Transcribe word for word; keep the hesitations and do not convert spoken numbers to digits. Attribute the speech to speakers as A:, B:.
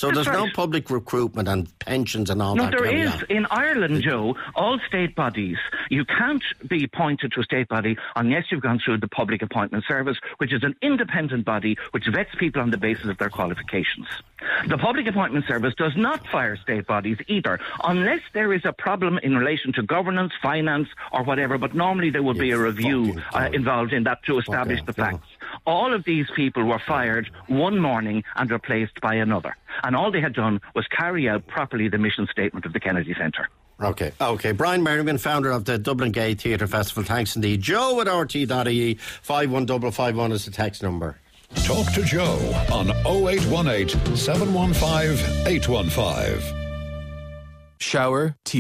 A: So
B: That's
A: there's
B: right.
A: no public recruitment and pensions and all
B: No,
A: that.
B: there
A: carry
B: is.
A: on.
B: In Ireland, Joe, all state bodies, you can't be appointed to a state body unless you've gone through the Public Appointment Service, which is an independent body which vets people on the basis of their qualifications. The Public Appointment Service does not fire state bodies either, unless there is a problem in relation to governance, finance, or whatever, but normally there would be a
A: You
B: review
A: fucking
B: uh,
A: cunt.
B: involved in that to establish
A: Okay,
B: the
A: go on.
B: facts. All of these people were fired one morning and replaced by another. And all they had done was carry out properly the mission statement of the Kennedy Centre.
A: Okay, okay. Brian Merriman, founder of the Dublin Gay Theatre Festival. Thanks indeed. Joe at r t dot I E. five one five five one is the text number.
C: Talk to Joe on oh eight one eight, seven one five, eight one five.
D: Shower,